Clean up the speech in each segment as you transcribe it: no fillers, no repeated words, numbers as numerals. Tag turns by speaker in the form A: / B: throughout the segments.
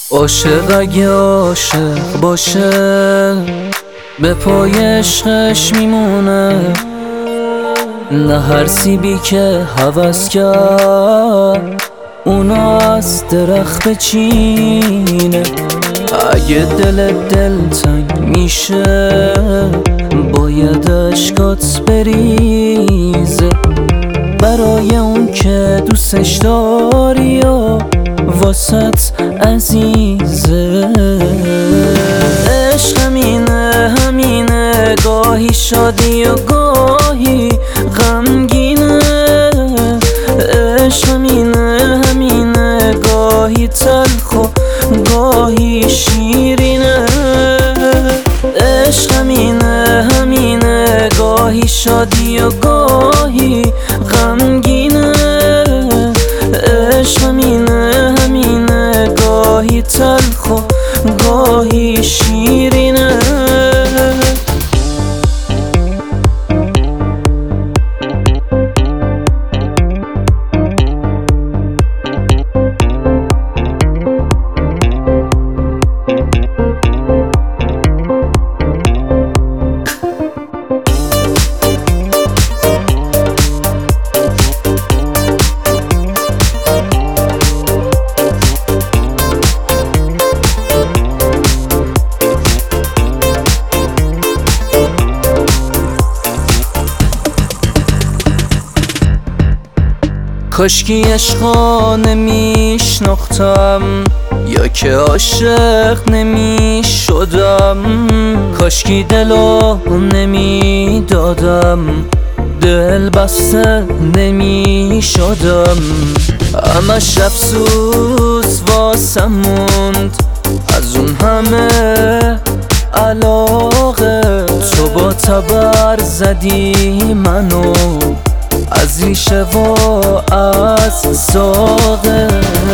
A: عاشق اگه عاشق باشه به پای عشقش میمونه، نه هر سیبی که هوس کرد اونا از درخت بچینه. اگه دلتنگ میشه باید اشکات بریزه برای اون که دوستش داری و واسط عزیزه. عشق همینه گاهی شادی و گاهی غمگینه. عشق همینه گاهی تلخ و گاهی شیرینه. عشق همینه گاهی شادی و گاهی غمگینه. عشق همینه گاهی تلخ و گاهی شیرینه. کاشکی عشقا نمیشناختم یا که عاشق نمیشدم، کاشکی دلو نمیدادم دل بسته نمیشدم. همش افسوس واسم موند از اون همه علاقه، تو با تبر زدی منو از ریشه و از ساقه.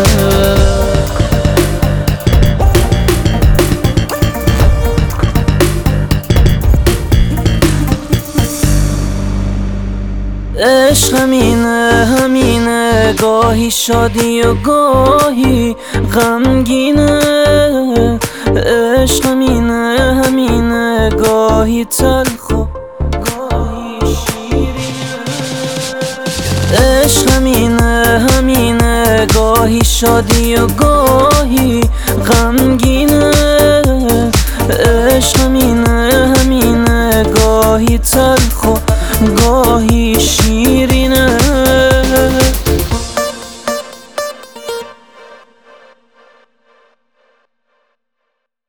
A: عشق همینه گاهی شادی و گاهی غمگینه. عشق همینه گاهی تلخ و گاهی شیرینه. عشق همینه گاهی شادی و